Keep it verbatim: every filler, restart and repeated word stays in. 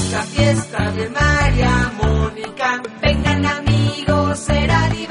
la fiesta de María Mónica. Vengan amigos, será divertido.